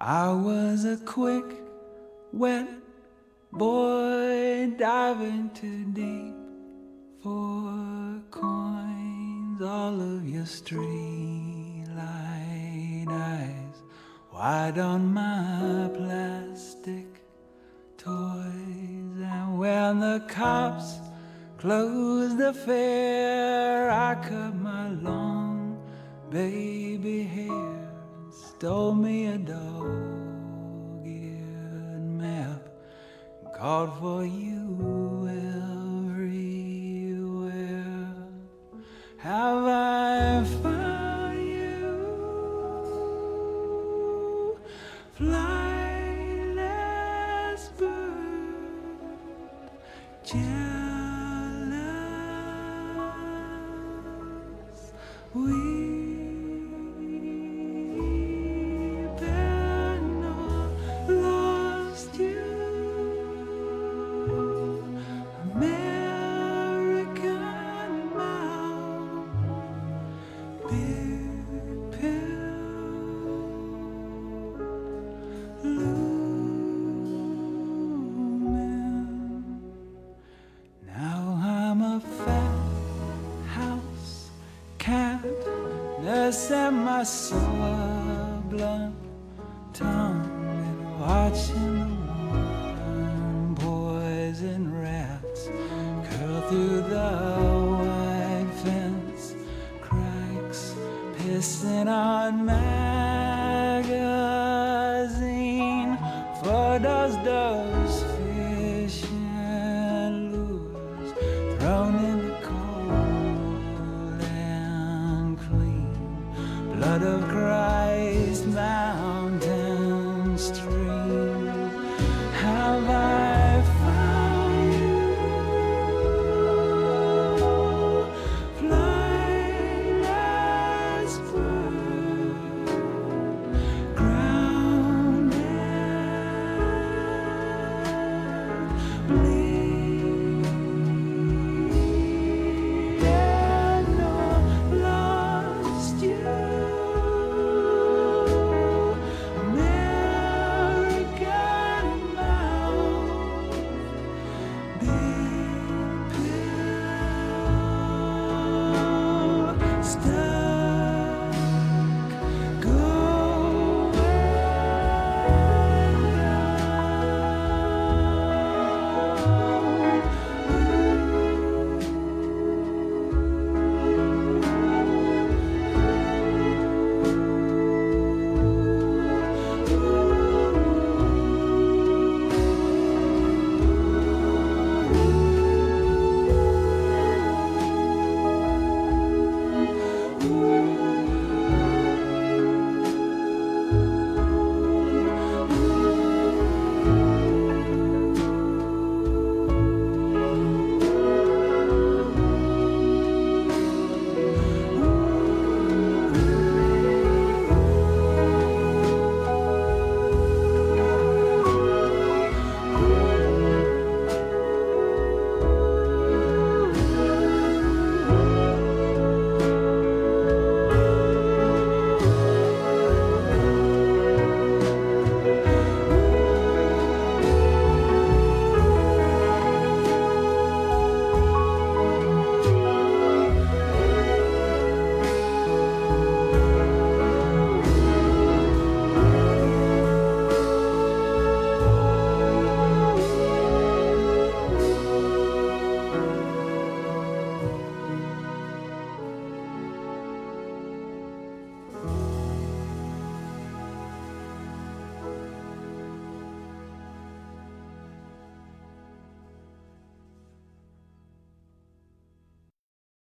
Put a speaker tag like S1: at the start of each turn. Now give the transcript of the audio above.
S1: I was a quick, wet boy diving too deep for coins. All of your streetlight eyes wide on my plastic toys. And when the cops closed the fair, I cut my long baby hair, stole me a dog-eared map, and called for you everywhere. Have I found you, flightless bird, jealous? And my sore blunt tongue and watching the warm poison rats curl through the white fence cracks, pissing on magazine photos, those